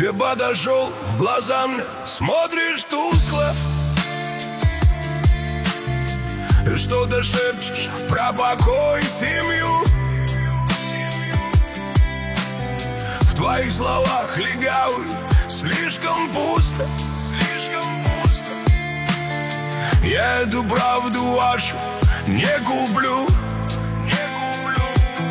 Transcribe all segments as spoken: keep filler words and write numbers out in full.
тебе подошел, в глаза мне смотришь тускло, и что-то шепчешь про покой и семью. В твоих словах легавый слишком пусто, слишком пусто. Я эту правду вашу не куплю, не куплю.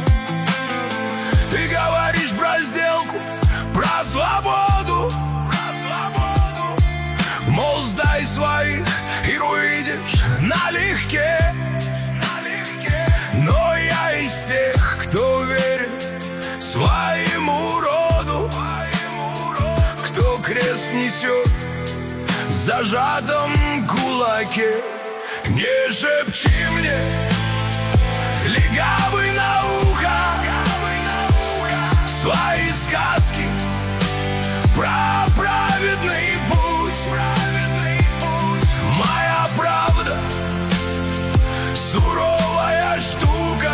Ты говоришь про сделку, про свободу, про свободу. Мол, сдай своих и увидишь налегке, налегке. Но я из тех, кто верит своему роду, кто крест несет в зажатом кулаке. Не шепчи мне, легавый на ухо, свои сказки про праведный путь. Моя правда суровая штука,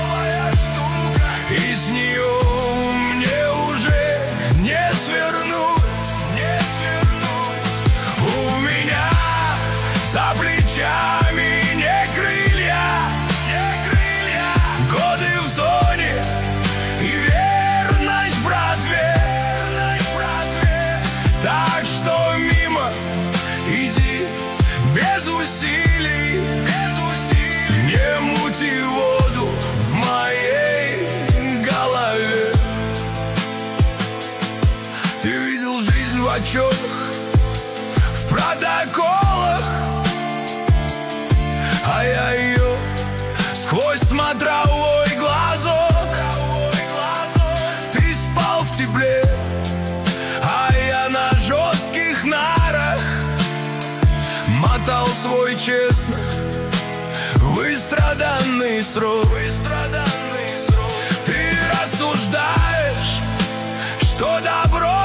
из нее мне уже не свернуть, не свернуть. У меня за плечами не крылья, не крылья. Годы в зоне и верность братве, верность братве. Так что мимо иди без усилий, без усилий. Не мути воду в моей голове. Ты видел жизнь в отчетах, в протоколах, а я ее сквозь смотровой глазок. Ты спал в тепле, а я на жестких нарах мотал свой честно выстраданный срок. Ты рассуждаешь, что добро